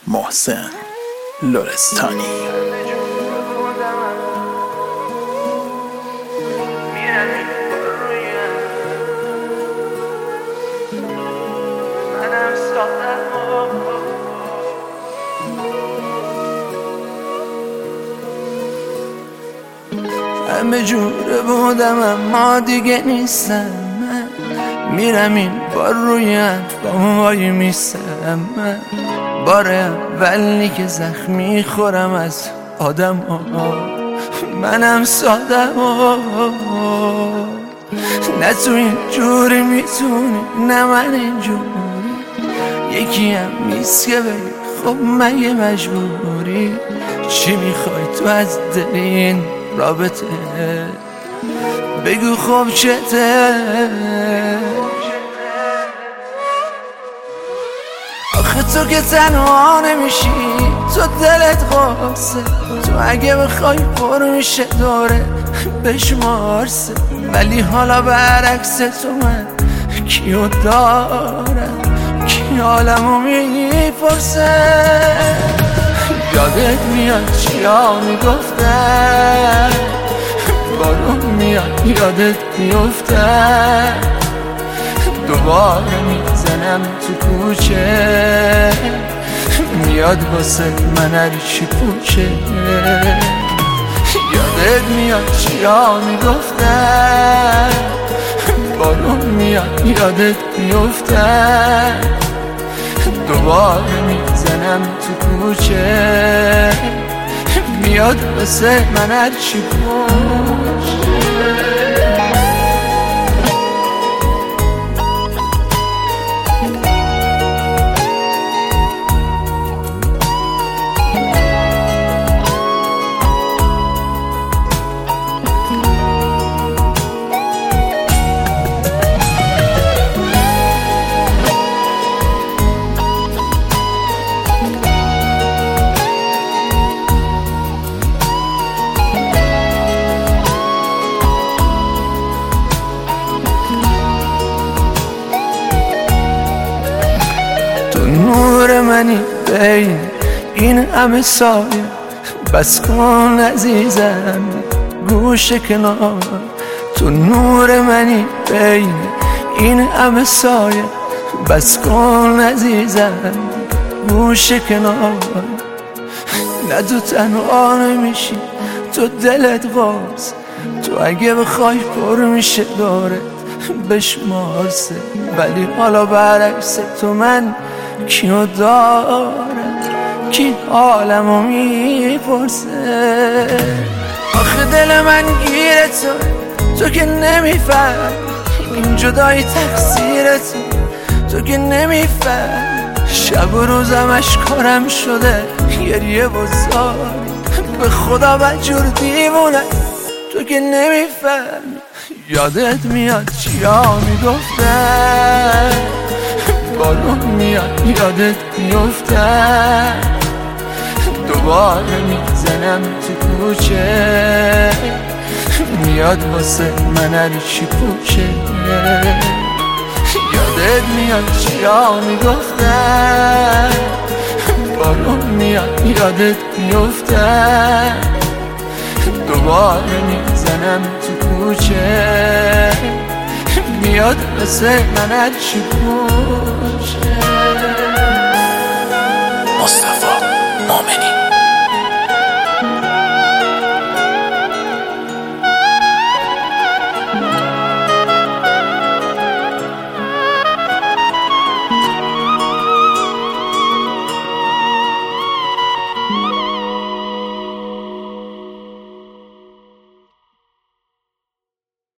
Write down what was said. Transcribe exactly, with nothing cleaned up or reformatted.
محسن لرستانی. همه جوره بودم اما دیگه نیستم. من میرم این بار روی با وای میستم. من بار اولی که زخم میخورم از آدم ها. منم سادم ها. نه تو این جوری میتونی نه من این جوری. یکی هم نیست که بگی خب مگه مجبوری. چی میخوای تو از دل این رابطه؟ بگو خب چته؟ آخه تو که تنها نمیشی، تو دلت قاسه. تو اگه بخوای پر میشه دوره بشمارسه. ولی حالا برعکس تو من کیو دارم، کی حالمو میپرسه. یادت میاد چیا میگفتم، بارون میاد یادت میفتم. دوباره میزنم تو کوچه، میاد واسه من هر چی پوچه. یادت میاد چیا میگفتم، بارون میاد یادت میفتم. دوباره میزنم تو کوچه، میاد واسه من هر چی پوچه. نور منی بین این همه سایه، بس کن عزیزم گوش کنار. تو نور منی بین این همه سایه، بس کن عزیزم گوش کنار. نه تو تنها نمیشی، تو دلت باز. تو اگه بخوای پر میشه دارت بشمارسه. ولی حالا برعکس تو من کیو دارم، کی حالمو میپرسه. آخه دل من گیره تو، تو که نمیفهم این جدایی تقصیر تو، تو که نمیفهم. شب و روزم اشکارم شده گریه و زاری، به خدا بدجور دیوونه تو که نمیفهم. یادت میاد چیا میگفتم، بارون میاد یادت میفتم. دوباره میزنم تو کوچه، میاد واسه من هر چی پوچه. یادت میاد چیا میگفتم، بارون میاد یادت میفتم. دوباره میزنم تو کوچه، میاد واسه من هر چی پوچه.